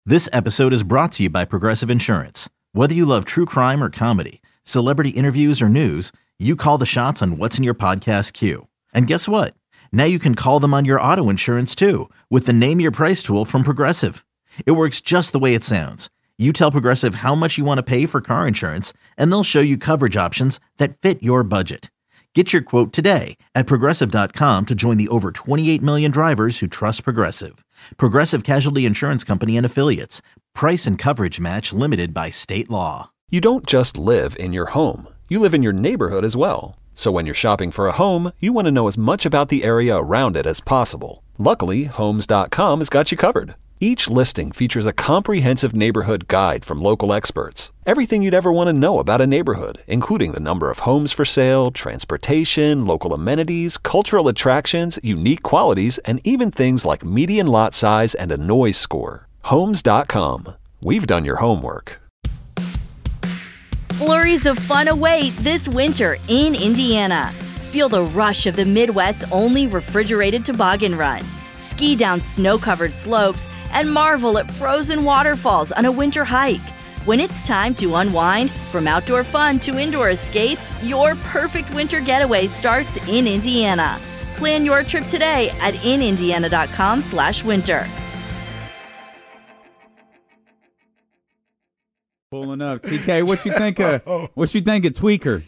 This episode is brought to you by Progressive Insurance. Whether you love true crime or comedy, celebrity interviews or news, you call the shots on what's in your podcast queue. And guess what? Now you can call them on your auto insurance too with the Name Your Price tool from Progressive. It works just the way it sounds. You tell Progressive how much you want to pay for car insurance, and they'll show you coverage options that fit your budget. Get your quote today at Progressive.com to join the over 28 million drivers who trust Progressive. Progressive Casualty Insurance Company and Affiliates. Price and coverage match limited by state law. You don't just live in your home. You live in your neighborhood as well. So when you're shopping for a home, you want to know as much about the area around it as possible. Luckily, Homes.com has got you covered. Each listing features a comprehensive neighborhood guide from local experts. Everything you'd ever want to know about a neighborhood, including the number of homes for sale, transportation, local amenities, cultural attractions, unique qualities, and even things like median lot size and a noise score. Homes.com. We've done your homework. Flurries of fun await this winter in Indiana. Feel the rush of the Midwest's only refrigerated toboggan run. Ski down snow-covered slopes and marvel at frozen waterfalls on a winter hike. When it's time to unwind, from outdoor fun to indoor escapes, your perfect winter getaway starts in Indiana. Plan your trip today at inindiana.com/winter. Pulling up. TK, what you think of Tweaker?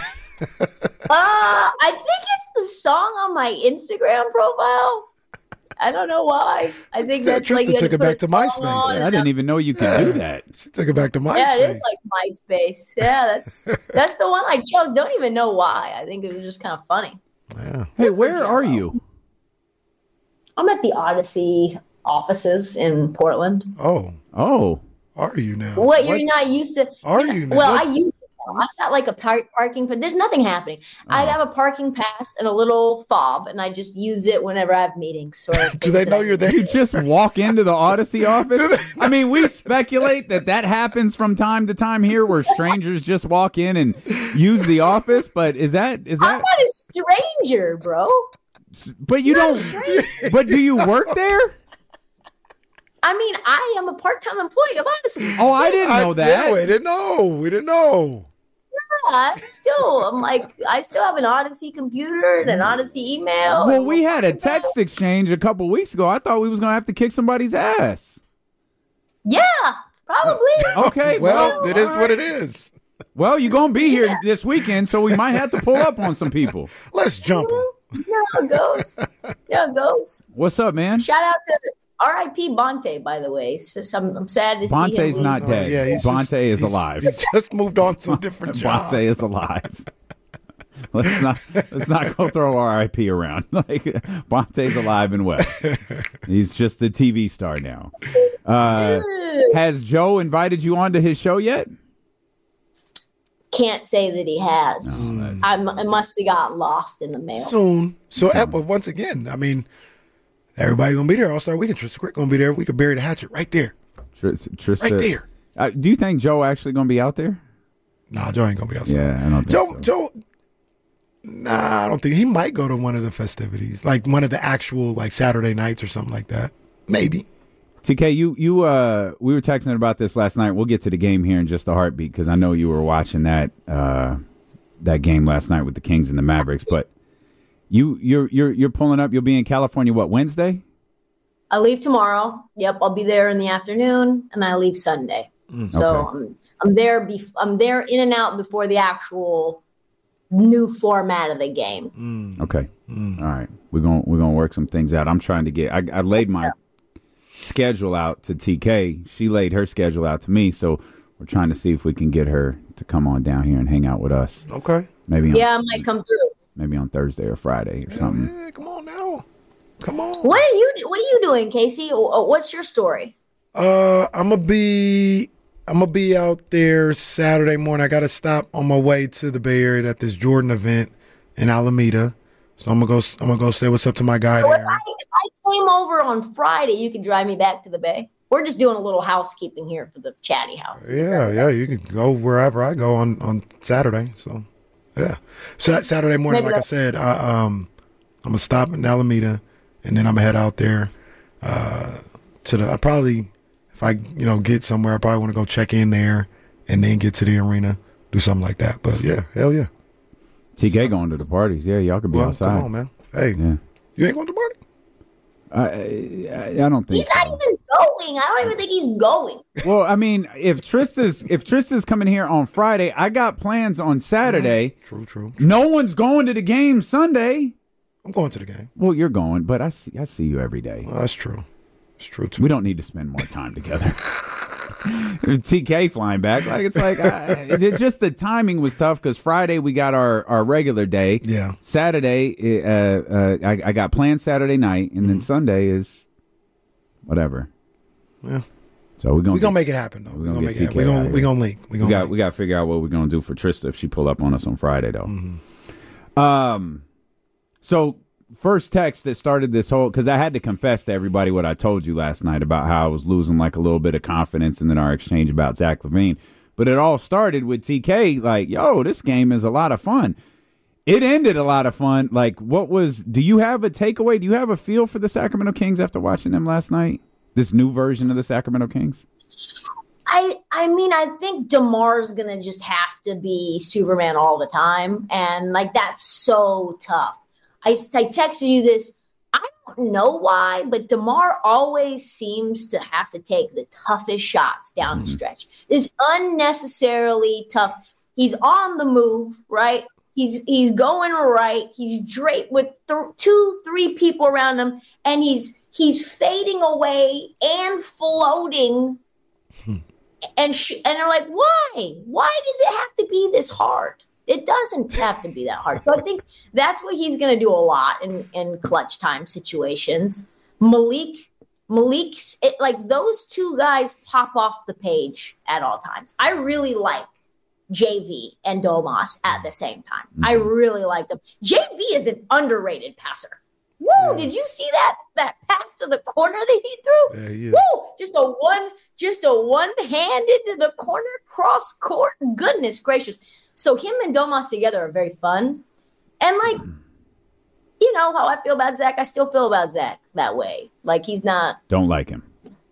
I think it's the song on my Instagram profile. I don't know why. I think that's Tristan like took it back to MySpace. Yeah, I didn't even know you could do that. She took it back to MySpace. Yeah, it is like MySpace. Yeah, that's the one I chose. Don't even know why. I think it was just kind of funny. Yeah. Hey, where are you? I'm at the Odyssey offices in Portland. Oh, are you now? What, you're not used to? Are you now? Well, I used to. I got like a parking, but there's nothing happening. I have a parking pass and a little fob, and I just use it whenever I have meetings. Do they know you're there? You just walk into the Odyssey office? I mean, we speculate that happens from time to time here where strangers just walk in and use the office, but is that? I'm not a stranger, bro. But you don't. But do you work there? I mean, I am a part-time employee of Odyssey. Oh, I didn't know that. Yeah, we didn't know. Yeah, I still have an Odyssey computer and an Odyssey email. Well, we had a text exchange a couple weeks ago. I thought we was gonna have to kick somebody's ass. Yeah, probably. Okay, well, it is what it is. Well, you're gonna be here this weekend, so we might have to pull up on some people. Let's jump them. Yeah, it goes. What's up, man? Shout out to R.I.P. Bonte, by the way. So I'm sad to see him. Bonte's not dead. Yeah, Bonte is alive. He's just moved on to a different job. Bonte is alive. Let's not go throw R.I.P. around. Like Bonte's alive and well. He's just a TV star now. Has Joe invited you onto his show yet? Can't say that he has. I must have gotten lost in the mail. Soon. So, once again, I mean, everybody going to be there all-star weekend. Tristan Quick going to be there. We could bury the hatchet right there. Tristan, right there. Do you think Joe actually going to be out there? Nah, Joe ain't going to be outside. Yeah, I don't think so. Joe, I don't think. He might go to one of the festivities, like one of the actual like Saturday nights or something like that. Maybe. TK, you we were texting about this last night. We'll get to the game here in just a heartbeat because I know you were watching that game last night with the Kings and the Mavericks. But you're pulling up. You'll be in California. What, Wednesday? I leave tomorrow. Yep, I'll be there in the afternoon, and I leave Sunday. So Okay. I'm there. I'm there in and out before the actual new format of the game. Okay. All right. We're gonna work some things out. I'm trying to get. I laid my schedule out to TK. She laid her schedule out to me, so we're trying to see if we can get her to come on down here and hang out with us. Okay. Maybe I might come through. Maybe on Thursday or Friday or something. Yeah, come on now. Come on. What are you doing, Casey? What's your story? I'm gonna be out there Saturday morning. I got to stop on my way to the Bay Area at this Jordan event in Alameda. So I'm gonna go say what's up to my guy So if there. I came over on Friday, you could drive me back to the Bay. We're just doing a little housekeeping here for the chatty house. Yeah, you can go wherever I go on Saturday. So yeah, so Saturday morning, Maybe like I said, I'm gonna stop in Alameda, and then I'm gonna head out there to the. if I get somewhere, I probably want to go check in there and then get to the arena, do something like that. But yeah, hell yeah. TK going to the parties. Yeah, y'all could be outside. Come on, man. Hey, Yeah. you ain't going to the party? I don't think He's not even going. I don't even think he's going. Well, I mean, if Trista's coming here on Friday, I got plans on Saturday. True. No one's going to the game Sunday. I'm going to the game. Well, you're going, but I see you every day. Well, that's true. It's true too. We don't need to spend more time together. TK flying back, it's just the timing was tough because Friday we got our regular day. Yeah. Saturday, I got plans Saturday night, and then Sunday is whatever. Yeah. So we're gonna make it happen though. We're We're gonna gonna get make it happen. TK out of We here. gonna link. We got to figure out what we're gonna do for Trista if she pull up on us on Friday though. So first text that started this whole, because I had to confess to everybody what I told you last night about how I was losing like a little bit of confidence, and then our exchange about Zach LaVine. But it all started with TK like, yo, this game is a lot of fun. It ended a lot of fun. Like, do you have a takeaway? Do you have a feel for the Sacramento Kings after watching them last night? This new version of the Sacramento Kings? I mean, I think DeMar's going to just have to be Superman all the time. And, like, that's so tough. I texted you this. I don't know why, but DeMar always seems to have to take the toughest shots down the stretch. It's unnecessarily tough. He's on the move, right? He's going right. He's draped with 2-3 people around him, and he's fading away and floating. And they're like, why? Why does it have to be this hard? It doesn't have to be that hard. So I think that's what he's going to do a lot in clutch time situations. Malik's like those two guys pop off the page at all times. I really like JV and Domas at the same time. I really like them. JV is an underrated passer. Woo! Yeah. Did you see that pass to the corner that he threw? Yeah. Woo! Just a one hand into the corner, cross court. Goodness gracious. So him and Domas together are very fun. And like, you know how I feel about Zach? I still feel about Zach that way. Like he's not. Don't like him.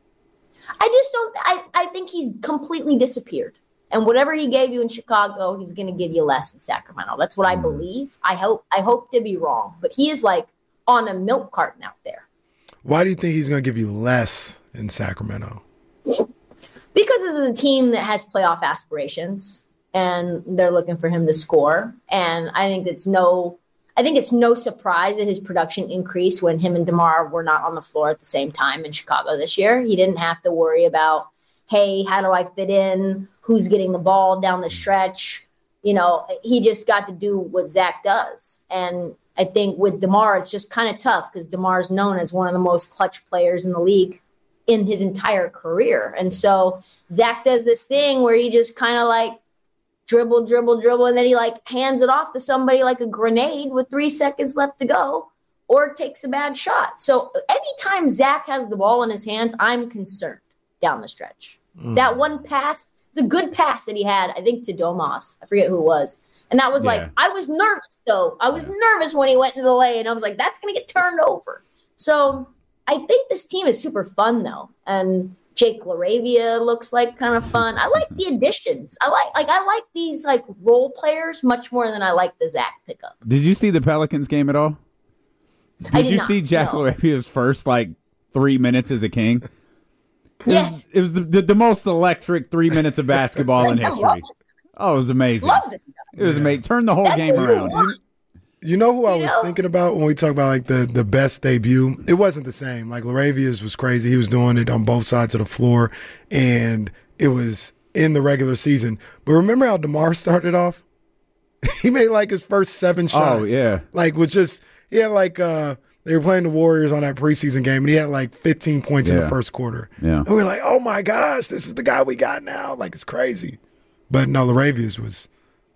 I just don't. I think he's completely disappeared. And whatever he gave you in Chicago, he's going to give you less in Sacramento. That's what I believe. I hope to be wrong. But he is like on a milk carton out there. Why do you think he's going to give you less in Sacramento? Because this is a team that has playoff aspirations. And they're looking for him to score. And I think it's no surprise that his production increased when him and DeMar were not on the floor at the same time in Chicago this year. He didn't have to worry about, hey, how do I fit in? Who's getting the ball down the stretch? You know, he just got to do what Zach does. And I think with DeMar, it's just kind of tough because DeMar is known as one of the most clutch players in the league in his entire career. And so Zach does this thing where he just kind of like, dribble, and then he like hands it off to somebody like a grenade with 3 seconds left to go or takes a bad shot. So anytime Zach has the ball in his hands, I'm concerned down the stretch. That one pass, it's a good pass that he had, I think, to Domas. I forget who it was. And that was like, I was nervous, though. I was nervous when he went into the lane. I was like, that's going to get turned over. So I think this team is super fun, though. And Jake LaRavia looks like kind of fun. I like the additions. I like these like role players much more than I like the Zach pickup. Did you see the Pelicans game at all? Did you see Jack LaRavia's first like 3 minutes as a King? Yes. It was the most electric 3 minutes of basketball in history. Oh, it was amazing. Love this guy. It was amazing. Turn the whole game around. You know who I was thinking about when we talk about like the best debut? It wasn't the same. Like LaRavia's was crazy. He was doing it on both sides of the floor, and it was in the regular season. But remember how DeMar started off? He made like his first 7 shots. Oh yeah, like was just he had like they were playing the Warriors on that preseason game, and he had like 15 points in the first quarter. Yeah, and we were like, oh my gosh, this is the guy we got now. Like it's crazy. But no, LaRavia's was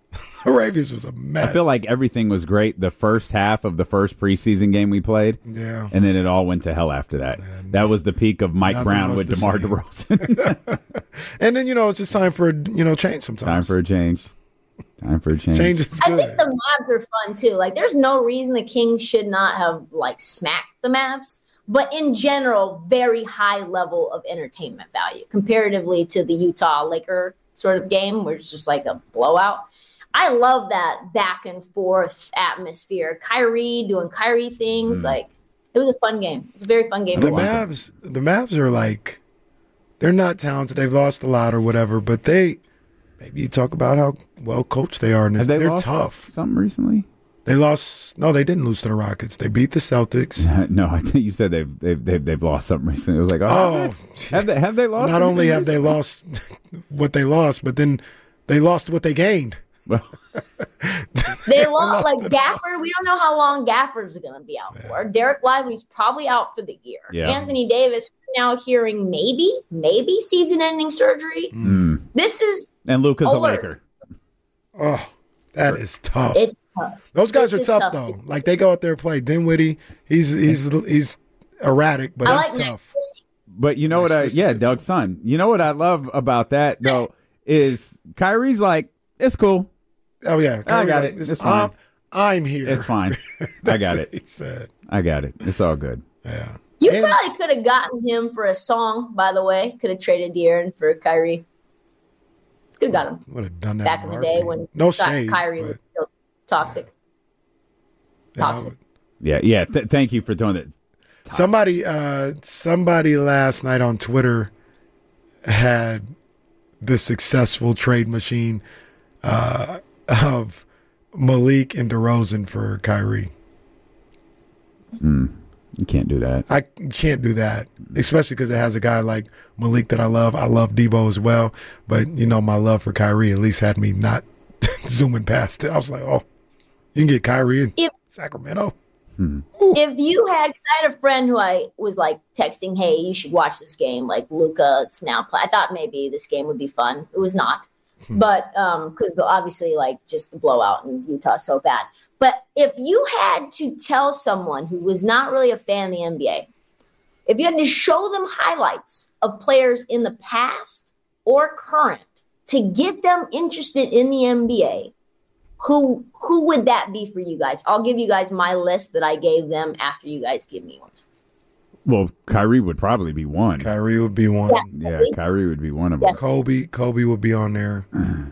a mess. I feel like everything was great the first half of the first preseason game we played. Yeah. And then it all went to hell after that. Man, that was the peak of Mike Brown with DeMar DeRozan. And then, it's just time for, change sometimes. Time for a change. Change is good. I think the Mavs are fun, too. Like, there's no reason the Kings should not have, like, smacked the Mavs. But in general, very high level of entertainment value comparatively to the Utah Laker sort of game, where it's just like a blowout. I love that back and forth atmosphere. Kyrie doing Kyrie things. Like, it was a fun game. It's a very fun game. The Mavs are like, they're not talented. They've lost a lot or whatever, but maybe you talk about how well coached they are. And they're tough. Something recently? They lost. No, they didn't lose to the Rockets. They beat the Celtics. No, I think you said they've lost something recently. It was like, have they lost? Not only have they lost what they lost, but then they lost what they gained. Well, they lost like Gafford. We don't know how long Gafford's going to be out for. Derek Lively's probably out for the year. Yeah. Anthony Davis now hearing maybe season-ending surgery. This is and Luka's alert. a Laker. Oh, that is tough. It's tough. Those guys are It's tough though. situation. Like they go out there and play. Dinwiddie, he's erratic, but I he's like Max tough. Christie. But you know what Doug's son. You know what I love about that though is Kyrie's like, it's cool. Oh yeah, I got it. It's fine. I'm here. It's fine. I got it. He said. I got it. It's all good. Yeah. You probably could have gotten him for a song, by the way. Could have traded De'Aaron for Kyrie. Could have got him Would have done that back in the day when no shade, Kyrie was still toxic. Toxic. Yeah. Thank you for doing it. Somebody last night on Twitter had the successful trade machine of Malik and DeRozan for Kyrie. You can't do that. I can't do that, especially because it has a guy like Malik that I love. I love Debo as well, but my love for Kyrie at least had me not zooming past it. I was like, oh, you can get Kyrie in Sacramento. If you had, because I had a friend who I was like texting, hey, you should watch this game. Like Luka's now play. I thought maybe this game would be fun. It was not. But because obviously like just the blowout in Utah is so bad. But if you had to tell someone who was not really a fan of the NBA, if you had to show them highlights of players in the past or current to get them interested in the NBA, who would that be for you guys? I'll give you guys my list that I gave them after you guys give me yours. Well, Kyrie would probably be one. Kyrie would be one. Yeah, Kyrie would be one of them. Kobe would be on there.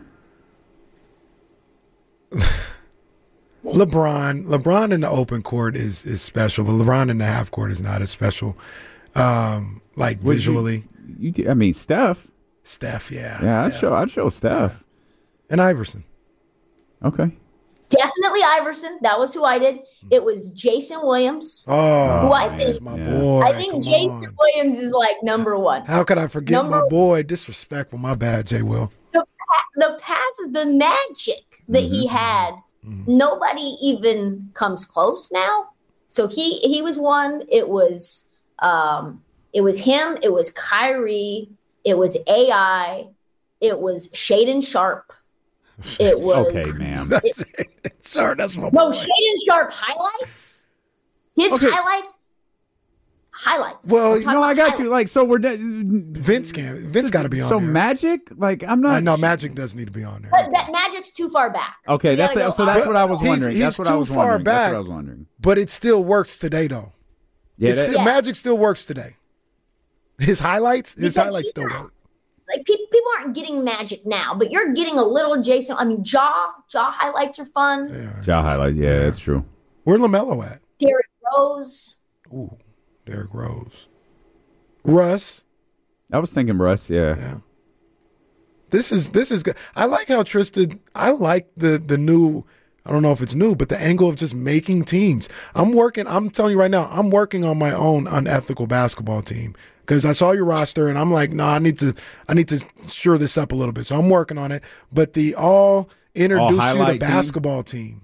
LeBron in the open court is special, but LeBron in the half court is not as special. Like visually. I mean, Steph. Steph, yeah. Yeah, Steph. I'd show Steph. And Iverson. Okay. Definitely Iverson. That was who I did. It was Jason Williams. Oh, who I think, that's my boy. I think Jason Williams is like number one. How could I forget my boy? Disrespectful. My bad, J. Will. The passes, the magic that he had, nobody even comes close now. So he was one. It was him. It was Kyrie. It was AI. It was Shaedon Sharp. It was okay, ma'am. Sure, that's my no boy. Shaedon Sharp highlights. His highlights. Well, No, I got you. Like, so we're Vince got to be on so there. Magic. Like, I'm not. No, Magic does need to be on there. But that Magic's too far back. Okay, We that's gotta go that's up. what I was wondering. He's That's what I too was far wondering. back. That's what I was wondering. But it still works today, though. Yeah, Magic still works today. His highlights Because still work. Like people aren't getting Magic now, but you're getting a little Jason. I mean, Jaw highlights are fun. Ja highlights. Yeah, that's true. Where LaMelo at? Derrick Rose. Ooh, Derrick Rose. Russ. I was thinking Russ. Yeah. Yeah. This is good. I like how Tristan. I like the new. I don't know if it's new, but the angle of just making teams. I'm telling you right now, I'm working on my own unethical basketball team because I saw your roster and I'm like, I need to shore this up a little bit. So I'm working on it. But the all introduce you to highlight basketball team.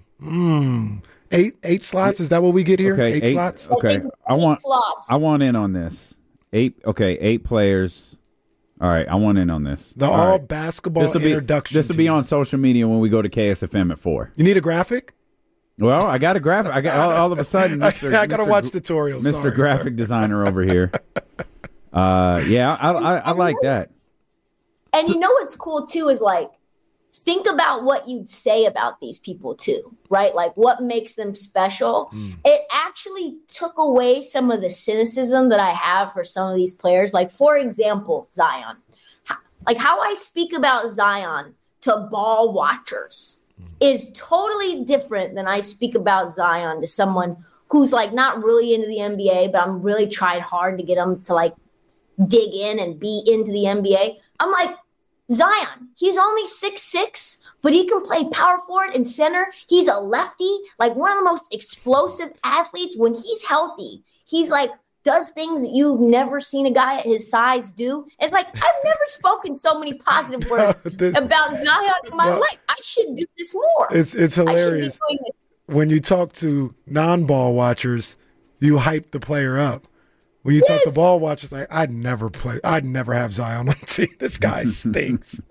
Eight slots. Is that what we get here? Okay, eight slots. Okay, think it's 8 slots. I want in on this. 8 players. All right, I want in on this. The all basketball introduction. This will be team. on social media when we go to KSFM at 4. You need a graphic? Well, I got a graphic. I got all of a sudden. I got to watch tutorials. Mr. Sorry, Graphic Designer over here. Yeah, I like that. And you know what's cool too is like think about what you'd say about these people too, right? Like what makes them special. It actually took away some of the cynicism that I have for some of these players. Like, for example, Zion. Like how I speak about Zion to ball watchers is totally different than I speak about Zion to someone who's like not really into the NBA, but I'm really tried hard to get them to like dig in and be into the NBA. I'm like, Zion, he's only 6'6", but he can play power forward and center. He's a lefty, like one of the most explosive athletes. When he's healthy, he's like does things that you've never seen a guy at his size do. It's like, I've never spoken so many positive words about Zion in my life. I should do this more. It's hilarious. When you talk to non-ball watchers, you hype the player up. When you talk to ball watchers, like, I'd never have Zion on the team. This guy stinks.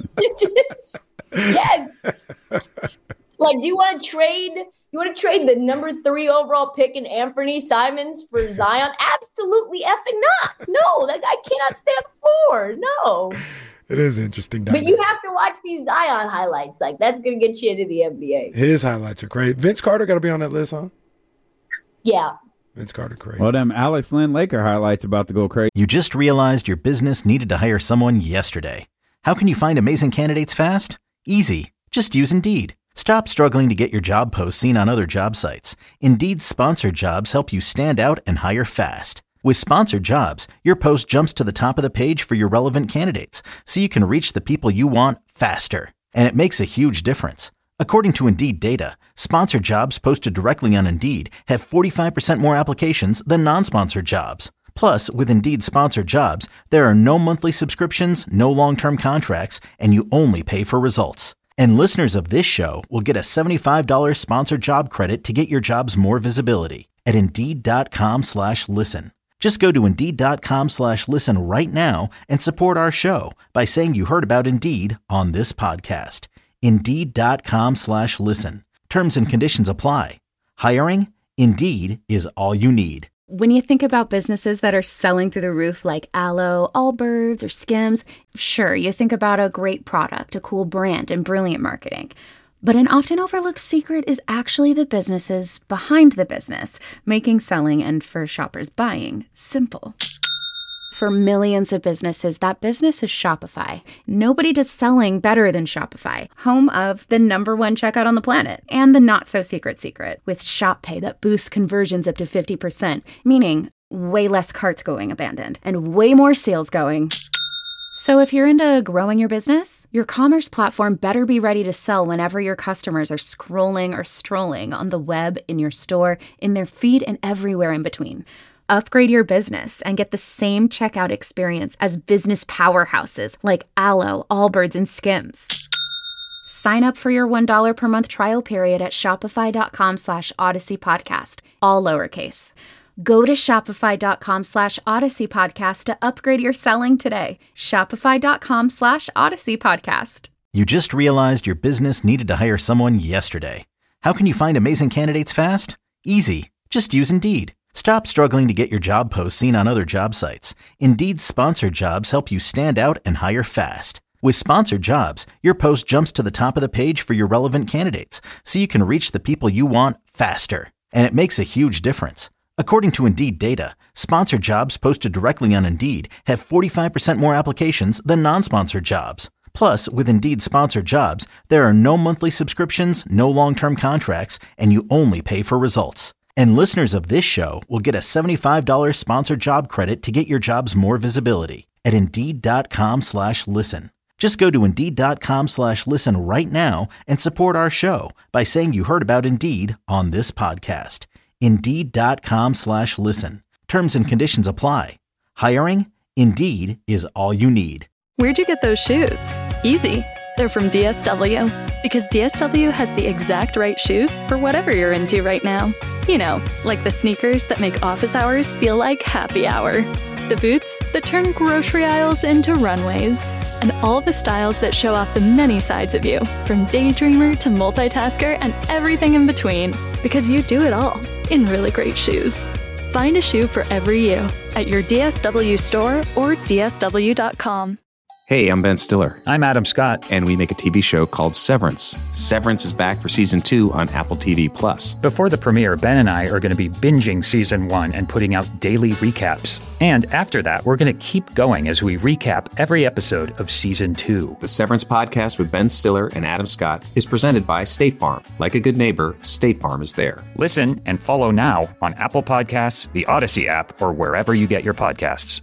Yes. Like, do you want to trade the number 3 overall pick in Anthony Simons for Zion? Absolutely effing not. No, that guy cannot stay on the floor. No. It is interesting. But you have to watch these Zion highlights. Like, that's going to get you into the NBA. His highlights are great. Vince Carter got to be on that list, huh? Yeah. Vince Carter, crazy. Well, them Alex Lynn Laker highlights about to go crazy. You just realized your business needed to hire someone yesterday. How can you find amazing candidates fast? Easy. Just use Indeed. Stop struggling to get your job posts seen on other job sites. Indeed's sponsored jobs help you stand out and hire fast. With sponsored jobs, your post jumps to the top of the page for your relevant candidates, so you can reach the people you want faster. And it makes a huge difference. According to Indeed data, sponsored jobs posted directly on Indeed have 45% more applications than non-sponsored jobs. Plus, with Indeed sponsored jobs, there are no monthly subscriptions, no long-term contracts, and you only pay for results. And listeners of this show will get a $75 sponsored job credit to get your jobs more visibility at Indeed.com/listen. Just go to Indeed.com/listen right now and support our show by saying you heard about Indeed on this podcast. Indeed.com/listen. Terms and conditions apply. Hiring? Indeed is all you need. When you think about businesses that are selling through the roof like Aloe, Allbirds, or Skims, sure, you think about a great product, a cool brand, and brilliant marketing. But an often overlooked secret is actually the businesses behind the business, making selling and, for shoppers, buying simple. For millions of businesses, that business is Shopify. Nobody does selling better than Shopify, home of the #1 checkout on the planet, and the not-so-secret secret, with Shop Pay that boosts conversions up to 50%, meaning way less carts going abandoned, and way more sales going. So if you're into growing your business, your commerce platform better be ready to sell whenever your customers are scrolling or strolling on the web, in your store, in their feed, and everywhere in between. Upgrade your business and get the same checkout experience as business powerhouses like Aloe, Allbirds, and Skims. Sign up for your $1 per month trial period at shopify.com/Odyssey Podcast, all lowercase. Go to shopify.com/Odyssey Podcast to upgrade your selling today. Shopify.com/Odyssey Podcast. You just realized your business needed to hire someone yesterday. How can you find amazing candidates fast? Easy. Just use Indeed. Stop struggling to get your job posts seen on other job sites. Indeed's sponsored jobs help you stand out and hire fast. With sponsored jobs, your post jumps to the top of the page for your relevant candidates, so you can reach the people you want faster. And it makes a huge difference. According to Indeed data, sponsored jobs posted directly on Indeed have 45% more applications than non-sponsored jobs. Plus, with Indeed sponsored jobs, there are no monthly subscriptions, no long-term contracts, and you only pay for results. And listeners of this show will get a $75 sponsored job credit to get your jobs more visibility at Indeed.com/listen. Just go to Indeed.com/listen right now and support our show by saying you heard about Indeed on this podcast. Indeed.com/listen. Terms and conditions apply. Hiring? Indeed is all you need. Where'd you get those shoes? Easy. They're from DSW. Because DSW has the exact right shoes for whatever you're into right now. You know, like the sneakers that make office hours feel like happy hour. The boots that turn grocery aisles into runways. And all the styles that show off the many sides of you, from daydreamer to multitasker and everything in between. Because you do it all in really great shoes. Find a shoe for every you at your DSW store or DSW.com. Hey, I'm Ben Stiller. I'm Adam Scott. And we make a TV show called Severance. Severance is back for season 2 on Apple TV+. Before the premiere, Ben and I are going to be binging season 1 and putting out daily recaps. And after that, we're going to keep going as we recap every episode of season 2. The Severance podcast with Ben Stiller and Adam Scott is presented by State Farm. Like a good neighbor, State Farm is there. Listen and follow now on Apple Podcasts, the Odyssey app, or wherever you get your podcasts.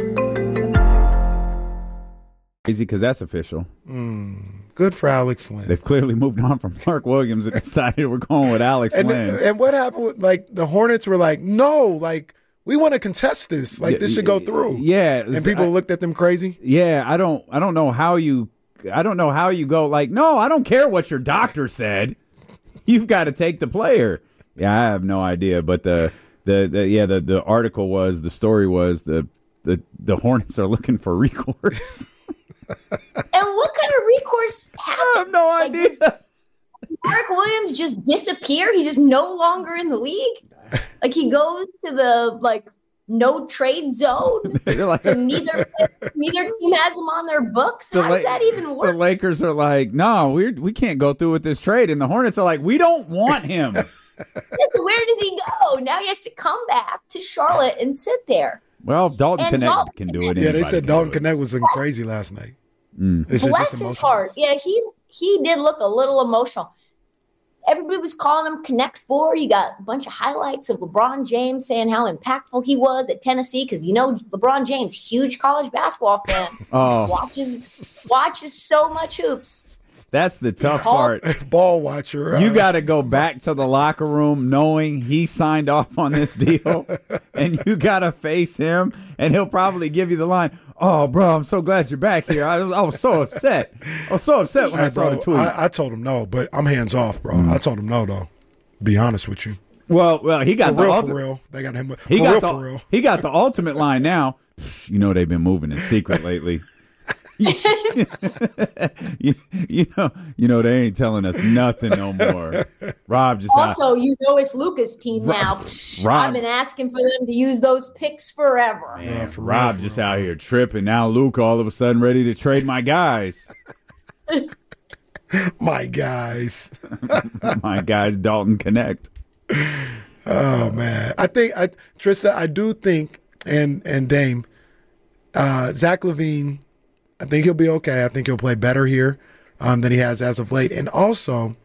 Crazy because that's official. Good for Alex Lynn. They've clearly moved on from Mark Williams and decided we're going with Alex Lynn. And what happened with, like, the Hornets were like, no, like, we want to contest this. Like, this should go through. Yeah. And people looked at them crazy. Yeah, I don't know how you go like, no, I don't care what your doctor said. You've got to take the player. Yeah, I have no idea. But the article was, the story was the Hornets are looking for recourse. And what kind of recourse happened? I have no idea. Mark Williams just disappear? He's just no longer in the league? Like, he goes to the, no trade zone? Like, so neither team has him on their books? How does that even work? The Lakers are like, no, we can't go through with this trade. And the Hornets are like, we don't want him. So where does he go? Now he has to come back to Charlotte and sit there. Well, Dalton Connect can do it. Yeah, they said Dalton Connect was looking crazy last night. Bless his heart. Yeah, he did look a little emotional. Everybody was calling him Connect 4. You got a bunch of highlights of LeBron James saying how impactful he was at Tennessee because, LeBron James, huge college basketball fan, watches so much hoops. That's the tough part. Ball watcher. You got to go back to the locker room knowing he signed off on this deal, and you got to face him, and he'll probably give you the line, oh, bro, I'm so glad you're back here. I was so upset. I was so upset when I saw the tweet. I told him no, but I'm hands off, bro. I told him no, though. Be honest with you. Well, he got for real. They got him for real. He got the ultimate line now. They've been moving in secret lately. They ain't telling us nothing no more. Rob just it's Luka's team now. I've been asking for them to use those picks forever. Man, Rob just out here tripping. Now Luka all of a sudden ready to trade my guys. My guys. My guys, Dalton Connect. Oh man. Trista, I do think and Dame, Zach LaVine, I think he'll be okay. I think he'll play better here than he has as of late. And also,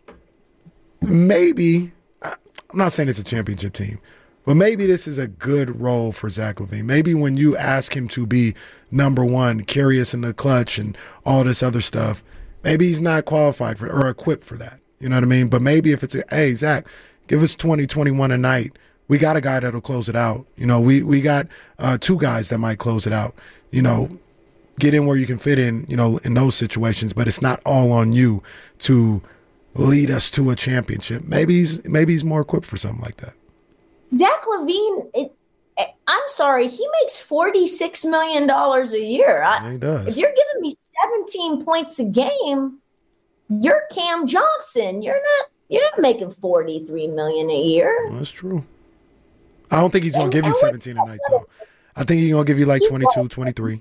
maybe, I'm not saying it's a championship team, but maybe this is a good role for Zach LaVine. Maybe when you ask him to be number one, curious in the clutch and all this other stuff, maybe he's not qualified for or equipped for that. You know what I mean? But maybe if it's, hey, Zach, give us 20, 21 a night. We got a guy that'll close it out. We got 2 guys that might close it out. Get in where you can fit in, in those situations, but it's not all on you to lead us to a championship. Maybe he's more equipped for something like that. Zach LaVine, I'm sorry, he makes $46 million a year. He does. If you're giving me 17 points a game, you're Cam Johnson. You're not making $43 million a year. Well, that's true. I don't think he's going to give you 17 a night, though. I think he's going to give you 22, 23.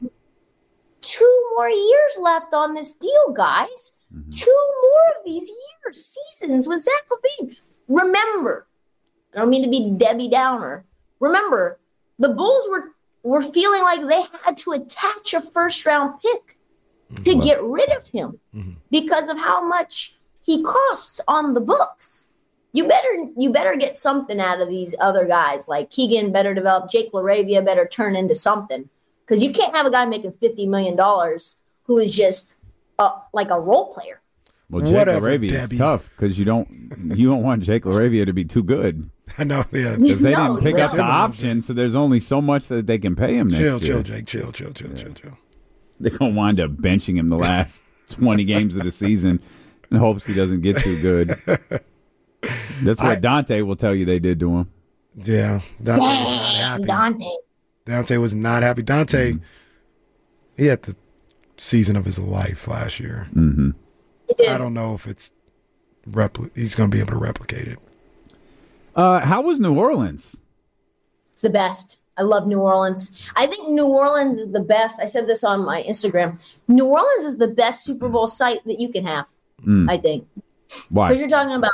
2 more years left on this deal, guys. 2 more of these seasons with Zach LaVine. Remember, I don't mean to be Debbie Downer. Remember, the Bulls were feeling like they had to attach a first-round pick to get rid of him because of how much he costs on the books. You better get something out of these other guys. Like Keegan better develop. Jake LaRavia better turn into something. Because you can't have a guy making $50 million who is just like a role player. Well, Jake LaRavia is tough because you don't want Jake LaRavia to be too good. I know, yeah. Because they didn't pick up the option, so there's only so much that they can pay him next year. Chill, Jake. Chill. They're going to wind up benching him the last 20 games of the season in hopes he doesn't get too good. That's what Dante will tell you they did to him. Yeah, Dante was not happy. Dante was not happy. Dante, he had the season of his life last year. Mm-hmm. I don't know if he's going to be able to replicate it. How was New Orleans? It's the best. I love New Orleans. I think New Orleans is the best. I said this on my Instagram. New Orleans is the best Super Bowl site that you can have, I think. Why? Because you're talking about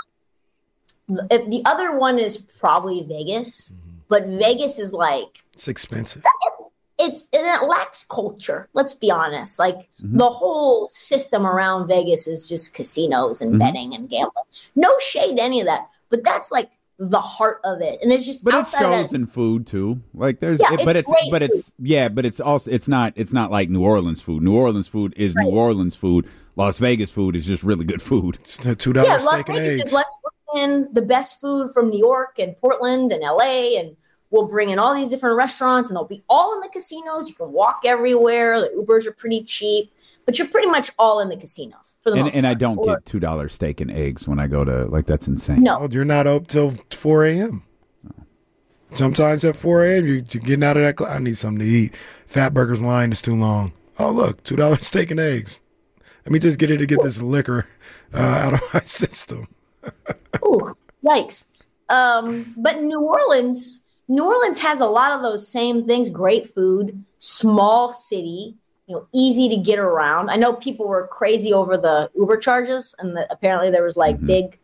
the other one is probably Vegas, but Vegas is like It's expensive. It lacks culture. Let's be honest. Like the whole system around Vegas is just casinos and betting and gambling. No shade to any of that, but that's like the heart of it, and it's just. But it shows in food too. Like there's, but it's also it's not like New Orleans food. New Orleans food is New Orleans food. Las Vegas food is just really good food. It's $2 steak and eggs. Is let's bring in the best food from New York and Portland and LA, and we'll bring in all these different restaurants, and they'll be all in the casinos. You can walk everywhere. The Ubers are pretty cheap, but you're pretty much all in the casinos for the most part. And I don't get $2 steak and eggs when I go to, like, that's insane. No. Oh, you're not up till 4 a.m. Sometimes at 4 a.m. you're getting out of that. I need something to eat. Fat Burger's line is too long. Oh, look, $2 steak and eggs. Let me just get it to get this liquor out of my system. Ooh, yikes. But New Orleans has a lot of those same things. Great food, small city, easy to get around. I know people were crazy over the Uber charges, and apparently there was like big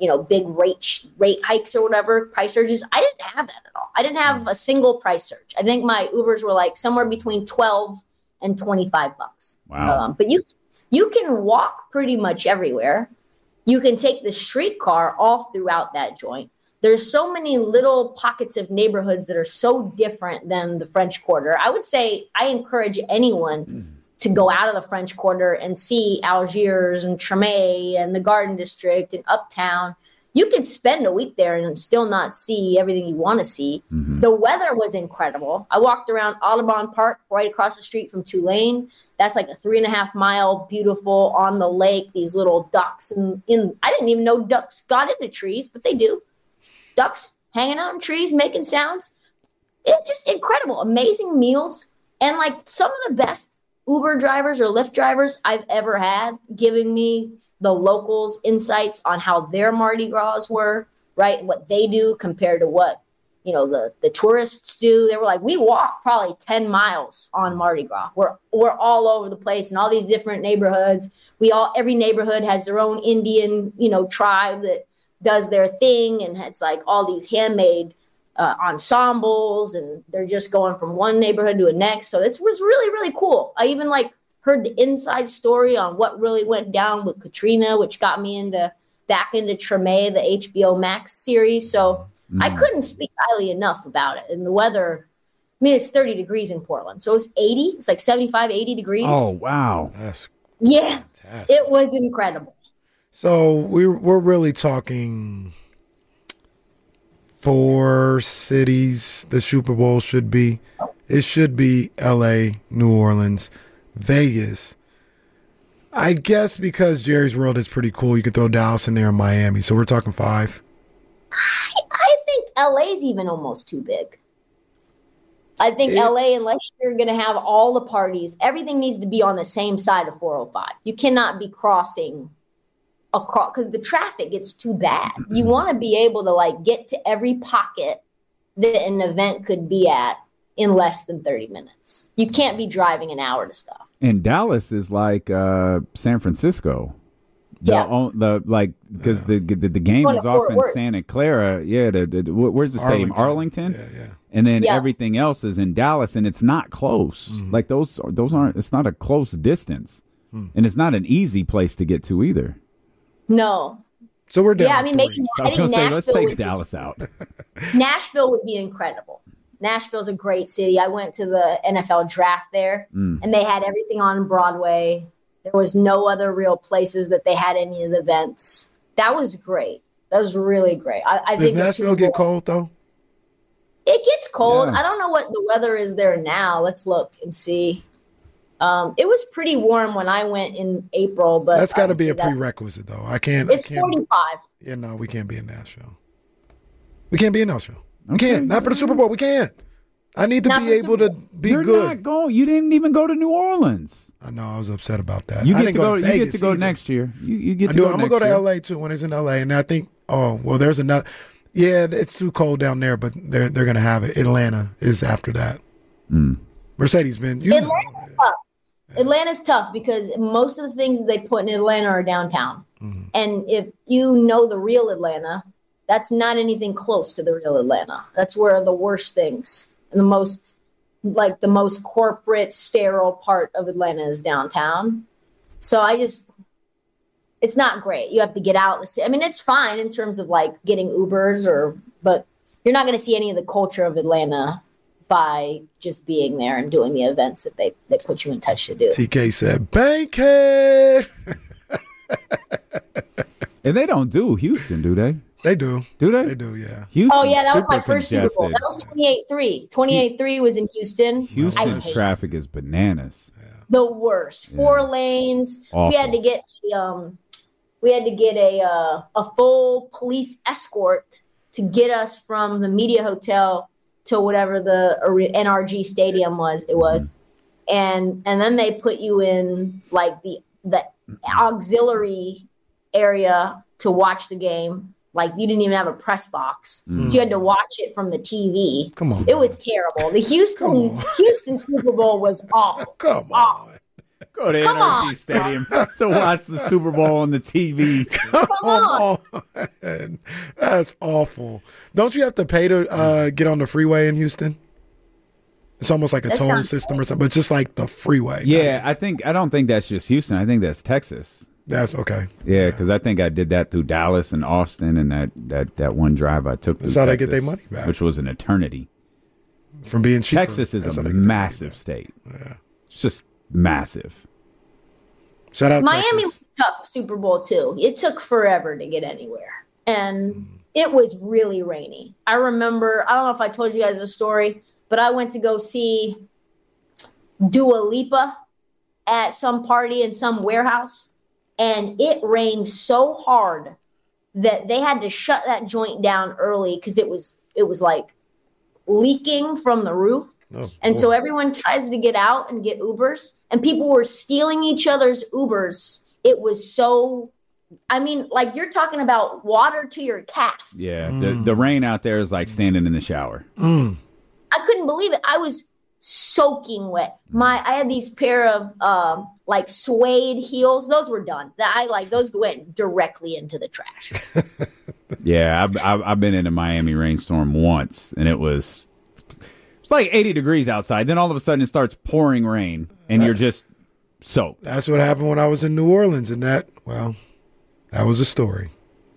rate hikes or whatever, price surges. I didn't have that at all. I didn't have a single price surge. I think my Ubers were like somewhere between $12 and $25. Wow. But you can walk pretty much everywhere. You can take the streetcar all throughout that joint. There's so many little pockets of neighborhoods that are so different than the French Quarter. I would say I encourage anyone to go out of the French Quarter and see Algiers and Tremé and the Garden District and Uptown. You could spend a week there and still not see everything you want to see. The weather was incredible. I walked around Audubon Park right across the street from Tulane. That's like a 3.5 mile, beautiful on the lake, these little ducks. I didn't even know ducks got into trees, but they do. Ducks hanging out in trees, making sounds. It's just incredible. Amazing meals. And like some of the best Uber drivers or Lyft drivers I've ever had, giving me the locals' insights on how their Mardi Gras were, right? What they do compared to what, the tourists do. They were like, we walk probably 10 miles on Mardi Gras. We're all over the place in all these different neighborhoods. Every neighborhood has their own Indian, tribe that does their thing, and it's like all these handmade ensembles, and they're just going from one neighborhood to the next. So it was really, really cool. I even heard the inside story on what really went down with Katrina, which got me back into Tremé, the HBO Max series. So I couldn't speak highly enough about it. And the weather, it's 30 degrees in Portland. So it's 80. It's like 75, 80 degrees. Oh, wow. That's yeah, fantastic. It was incredible. So we're really talking 4 cities the Super Bowl should be. It should be L.A., New Orleans, Vegas. I guess because Jerry's World is pretty cool, you could throw Dallas in there and Miami. So we're talking 5. I think LA's even almost too big. I think LA, unless you're going to have all the parties, everything needs to be on the same side of 405. You cannot be crossing across because the traffic gets too bad. You want to be able to get to every pocket that an event could be at in less than 30 minutes. You can't be driving an hour to stuff. And Dallas is like San Francisco. Because the game is off in Santa Clara. Yeah, where's the stadium? Arlington. Yeah. And then everything else is in Dallas, and it's not close. Like those aren't. It's not a close distance, and it's not an easy place to get to either. No. So we're down. Yeah, I mean, I was going to say, let's take Dallas out. Nashville would be incredible. Nashville's a great city. I went to the NFL draft there, and they had everything on Broadway. There was no other real places that they had any of the events. That was great. That was really great. I think Does Nashville get cold, though? It gets cold. Yeah. I don't know what the weather is there now. Let's look and see. It was pretty warm when I went in April, but that's got to be a prerequisite, though. It's 45. Yeah, no, we can't be in Nashville. We can't be in Nashville. We can't. Not for the Super Bowl. We can't. I need to be able to be You're good. Not going. You didn't even go to New Orleans. I know. I was upset about that. You I get to go. You get to go either. next year. You get to go. I'm gonna go to LA too when it's in LA, and I think. Oh well, there's another. Yeah, it's too cold down there, but they're going to have it. Atlanta is after that. Mercedes-Benz. Atlanta's tough. Atlanta's tough because most of the things that they put in Atlanta are downtown. And if you know the real Atlanta, that's not anything close to the real Atlanta. That's where the worst things and the most corporate, sterile part of Atlanta is downtown. So it's not great. You have to get out. I mean, it's fine in terms of like getting Ubers but you're not going to see any of the culture of Atlanta by just being there and doing the events that they put you in touch to do. TK said, Bankhead. And they don't do Houston, do they? They do. Do they? They do, yeah. Houston, oh, yeah, that was my first congested. Super Bowl. That was 28-3. 28-3 was in Houston. Houston's traffic is bananas. The worst. 4 lanes. Awful. We had to get a full police escort to get us from the media hotel to whatever the NRG stadium was. It was, and then they put you in like the auxiliary area to watch the game. Like you didn't even have a press box, so you had to watch it from the TV. Come on, it was terrible. The Houston Super Bowl was awful. Come on. Go to NRG Stadium to watch the Super Bowl on the TV. Come on. That's awful. Don't you have to pay to get on the freeway in Houston? It's almost like a toll system or something, but just like the freeway. Yeah, I don't think that's just Houston. I think that's Texas. That's okay. Yeah, because I think I did that through Dallas and Austin, and that one drive I took through That's how Texas, they get their money back. which was an eternity. From being cheaper. Texas is a massive state. Yeah. It's just massive. Shout out Miami Texas. was a tough Super Bowl too. It took forever to get anywhere, and it was really rainy. I remember. I don't know if I told you guys the story, but I went to go see Dua Lipa at some party in some warehouse, and it rained so hard that they had to shut that joint down early because it was like leaking from the roof. Oh, and boy. so everyone tries to get out and get Ubers, and people were stealing each other's Ubers. It was so, I mean, like you're talking about water to your calf. Yeah, the rain out there is like standing in the shower. I couldn't believe it. I was soaking wet. I had these pair of like suede heels. Those were done. Those went directly into the trash. Yeah, I've been in a Miami rainstorm once, and it's like 80 degrees outside. Then all of a sudden it starts pouring rain, and you're just soaked. That's what happened when I was in New Orleans, and that was a story.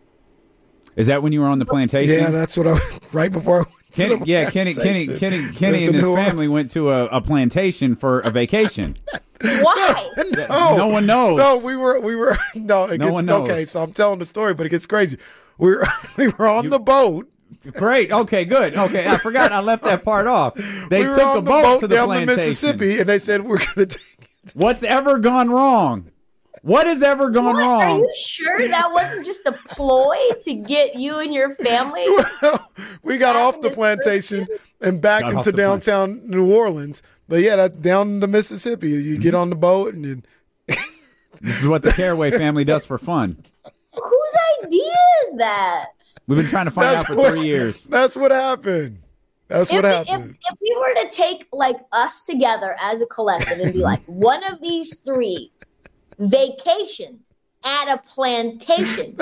Is that when you were on the plantation? Yeah, that's what I right before I went Kenny and his family went to a plantation for a vacation. Why? No one knows. No, we were no. One knows. Okay, so I'm telling the story, but it gets crazy. We were on the boat. Great. Okay, good. Okay, I forgot I left that part off. They were took on the boat to the down plantation. the Mississippi, and they said we're going to take it. What's ever gone wrong? What has ever gone Are wrong? you sure that wasn't just a ploy to get you and your family? We got off the plantation and back into downtown New Orleans. But yeah, that's down the Mississippi. You get on the boat and then This is what the Caraway family does for fun. Whose idea is that? We've been trying to find out for 3 years. That's what happened. That's what happened. If we were to take like us together as a collective and be like, one of these three vacation at a plantation,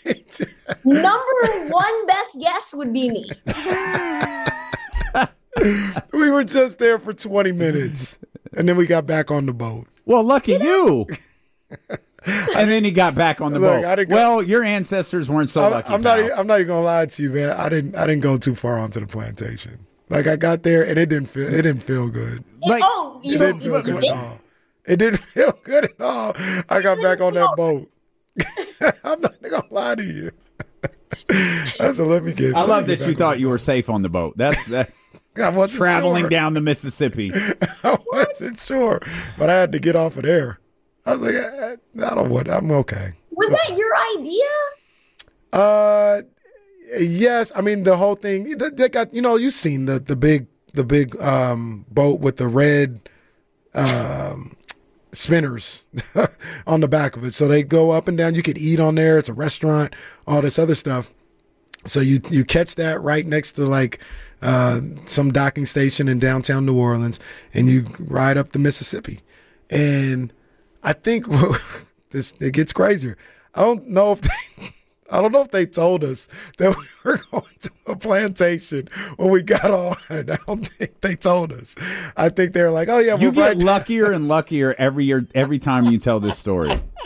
number one best guess would be me. We were just there for 20 minutes, and then we got back on the boat. Well, lucky you. And then he got back on the boat. Well, your ancestors weren't so lucky. I'm not even gonna lie to you, man. I didn't go too far onto the plantation. Like I got there and it didn't feel good. It didn't feel good at all. It didn't feel good at all. I got back on that boat. I'm not gonna lie to you. That's a let me get. I love that you thought you were safe on the boat. That's I wasn't traveling sure. down the Mississippi. I wasn't sure, but I had to get off of there. I was like, I'm okay. Was that your idea? Yes. I mean, the whole thing. They got, you've seen the big boat with the red spinners on the back of it. So they go up and down. You could eat on there. It's a restaurant. All this other stuff. So you catch that right next to like some docking station in downtown New Orleans, and you ride up the Mississippi. And I think it gets crazier. I don't know if they told us that we were going to a plantation when we got on. I don't think they told us. I think they're like, oh yeah, you get luckier and luckier every year, every time you tell this story.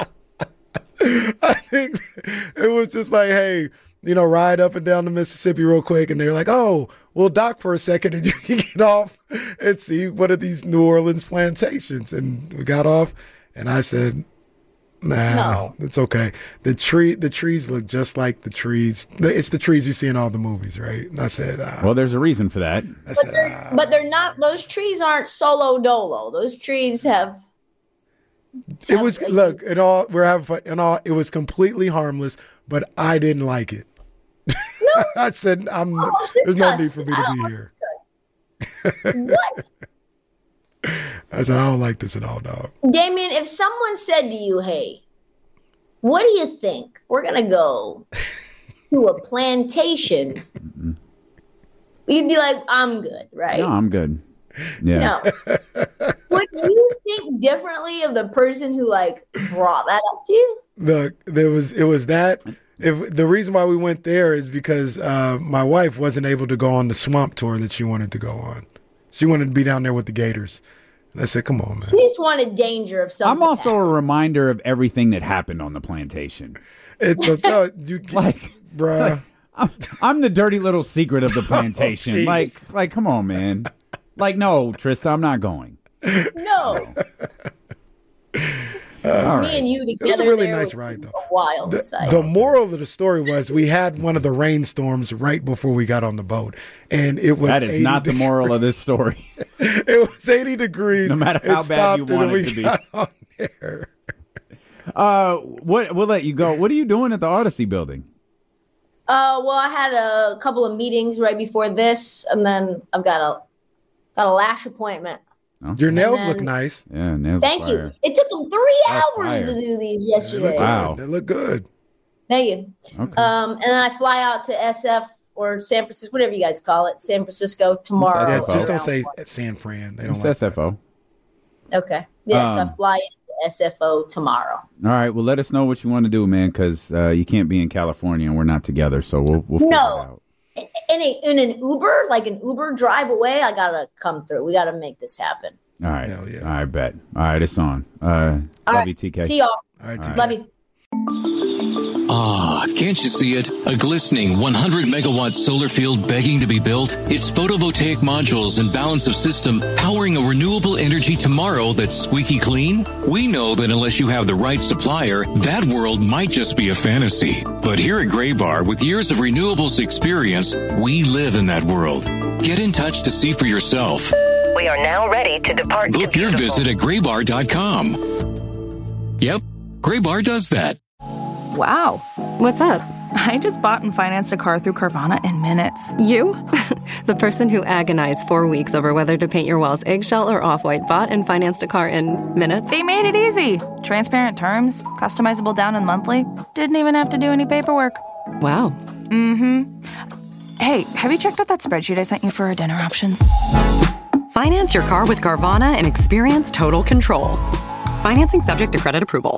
I think it was just like, hey, ride up and down the Mississippi real quick. And they're like, oh, we'll dock for a second and you can get off and see one of these New Orleans plantations. And we got off and I said, nah, it's okay. The trees look just like the trees. It's the trees you see in all the movies, right? And I said, well, there's a reason for that. But they're not, those trees aren't solo dolo. Those trees have. It was, look, we're having fun. It was completely harmless, but I didn't like it. No. I said, there's no need for me to be here. What? I said, I don't like this at all, dog. Damien, if someone said to you, hey, what do you think? We're going to go to a plantation. You'd be like, I'm good, right? No, I'm good. Yeah. No. Would you think differently of the person who brought that up to you? Look, it was that. The reason why we went there is because my wife wasn't able to go on the swamp tour that she wanted to go on. She wanted to be down there with the gators. And I said, come on, man. She just wanted danger of something. I'm also a reminder of everything that happened on the plantation. Bruh. I'm the dirty little secret of the plantation. Oh, come on, man. No, Trista, I'm not going. No. Me and you together. It was a really nice ride, though. Wild the moral of the story was we had one of the rainstorms right before we got on the boat, and it was. That is not the moral of this story. It was 80 degrees. No matter how bad you want it to be. Got on there. We'll let you go. What are you doing at the Odyssey building? Well, I had a couple of meetings right before this, and then I've got a lash appointment. Okay. Your nails look nice. Yeah, nails. Thank you. It took them 3 hours to do these yesterday. Wow, they look good. Thank you. Okay. And then I fly out to SF or San Francisco, whatever you guys call it, San Francisco tomorrow. Yeah, just don't say San Fran. They don't like SFO. That. Okay. Yeah, so I fly into SFO tomorrow. All right. Well, let us know what you want to do, man, because you can't be in California and we're not together. So we'll figure it out. In an Uber, like an Uber drive away, I gotta come through. We gotta make this happen. All right. Hell yeah. I bet. All right, it's on. Love you, TK. See y'all. All right, TK. Love you. Ah, can't you see it? A glistening 100-megawatt solar field begging to be built? Its photovoltaic modules and balance of system powering a renewable energy tomorrow that's squeaky clean? We know that unless you have the right supplier, that world might just be a fantasy. But here at Graybar, with years of renewables experience, we live in that world. Get in touch to see for yourself. We are now ready to depart. Book your visit at graybar.com. Yep, Graybar does that. Wow. What's up? I just bought and financed a car through Carvana in minutes. You? The person who agonized 4 weeks over whether to paint your walls eggshell or off-white bought and financed a car in minutes? They made it easy. Transparent terms, customizable down and monthly. Didn't even have to do any paperwork. Wow. Mm-hmm. Hey, have you checked out that spreadsheet I sent you for our dinner options? Finance your car with Carvana and experience total control. Financing subject to credit approval.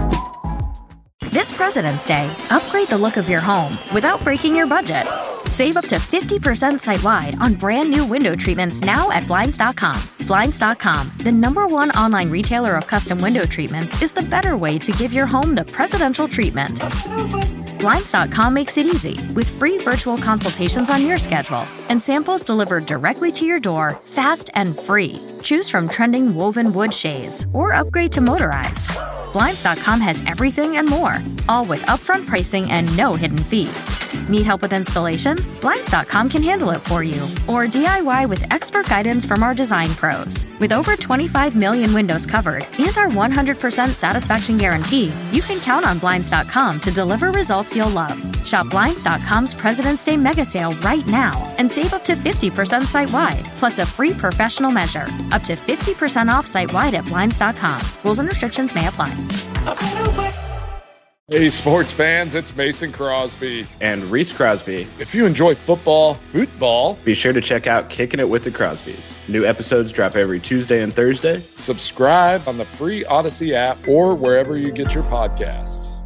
This President's Day, upgrade the look of your home without breaking your budget. Save up to 50% site-wide on brand new window treatments now at Blinds.com. Blinds.com, the #1 online retailer of custom window treatments, is the better way to give your home the presidential treatment. Blinds.com makes it easy with free virtual consultations on your schedule and samples delivered directly to your door, fast and free. Choose from trending woven wood shades or upgrade to motorized. Blinds.com has everything and more, all with upfront pricing and no hidden fees. Need help with installation? Blinds.com can handle it for you. Or DIY with expert guidance from our design pros. With over 25 million windows covered and our 100% satisfaction guarantee, you can count on Blinds.com to deliver results you'll love. Shop Blinds.com's President's Day mega sale right now and save up to 50% site-wide, plus a free professional measure. Up to 50% off site-wide at Blinds.com. Rules and restrictions may apply. Hey, sports fans, it's Mason Crosby. And Reese Crosby. If you enjoy football, be sure to check out Kicking It with the Crosbys. New episodes drop every Tuesday and Thursday. Subscribe on the free Odyssey app or wherever you get your podcasts.